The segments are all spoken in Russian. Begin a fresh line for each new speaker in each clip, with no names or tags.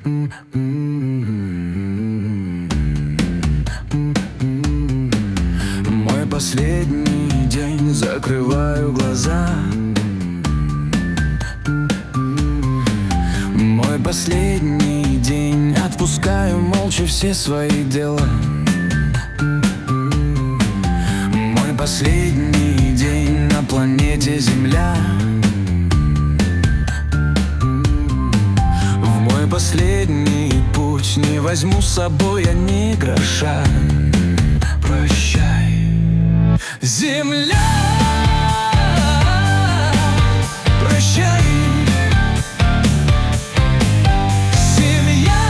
Мой последний день, закрываю глаза. Мой последний день, отпускаю молча все свои дела. Мой последний день на планете Земля. В мой последний путь не возьму с собой я ни гроша. Прощай, Земля. Прощай, семья.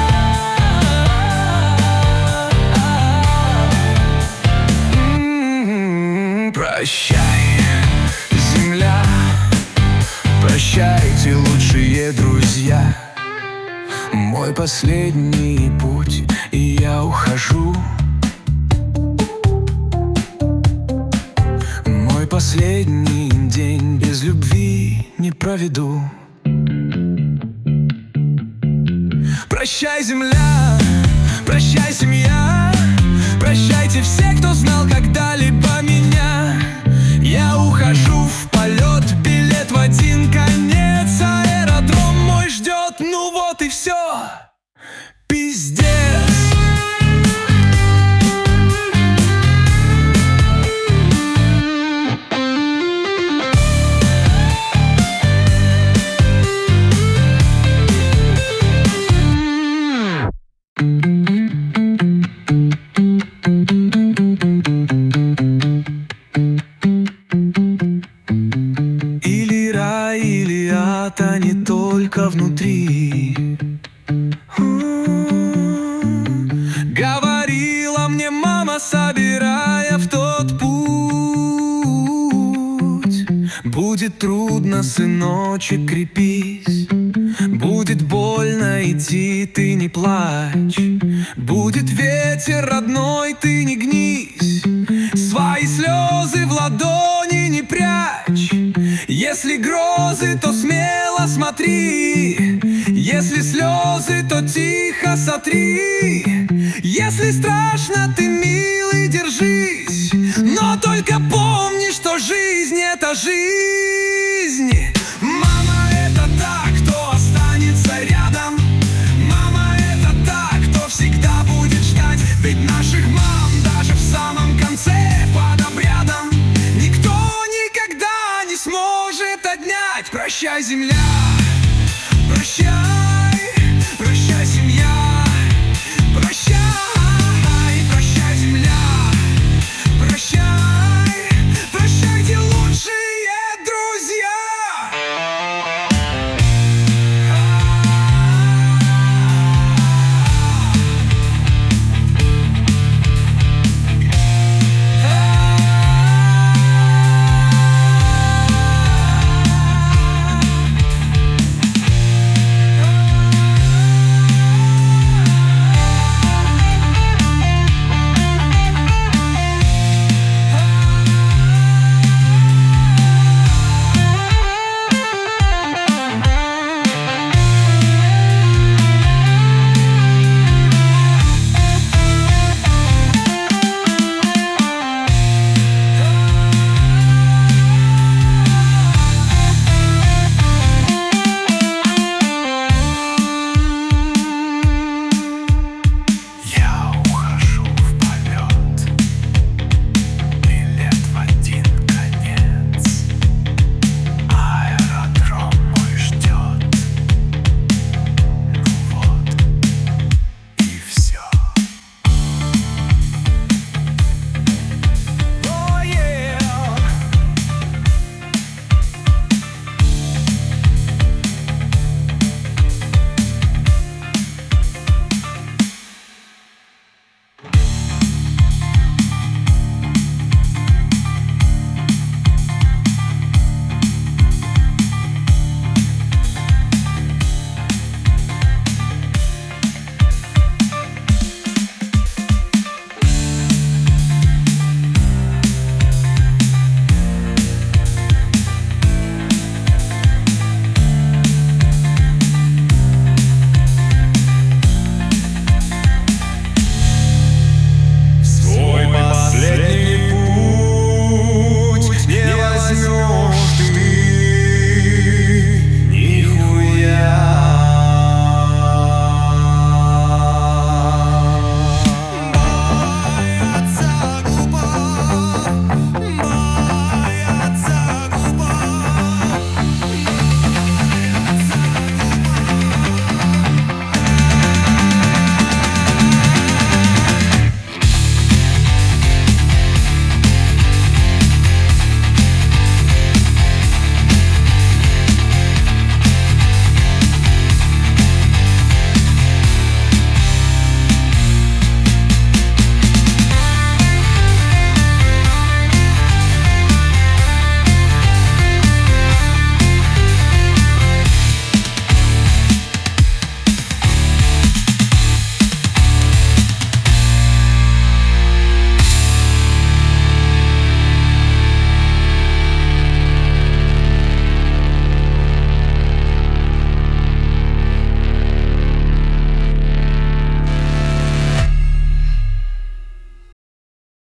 Прощай, Земля. Прощайте, лучшие друзья. Мой последний путь, и я ухожу. Мой последний день без любви не проведу. Прощай, земля, прощай, семья. Прощайте все, кто знал когда-либо меня. Я ухожу в полет, билет в один конец. Аэродром мой ждет, ну вот и все. Пиздец. Или рай, или ад, а не только внутри. Говорила мне мама, собирая в тот путь: будет трудно, сыночек, крепись. Будет больно идти, ты не плачь. Будет ветер родной, ты не гнись. Свои слезы в ладони не прячь. Если грозы, то смело смотри. Если слезы, то тихо сотри. Если страшно, ты, милый, держись. Но только помни, что жизнь — это жизнь. Мама — это та, кто останется рядом. Мама — это та, кто всегда будет ждать. Ведь наших мам даже в самом конце под обрядом никто никогда не сможет отнять. Прощай, земля.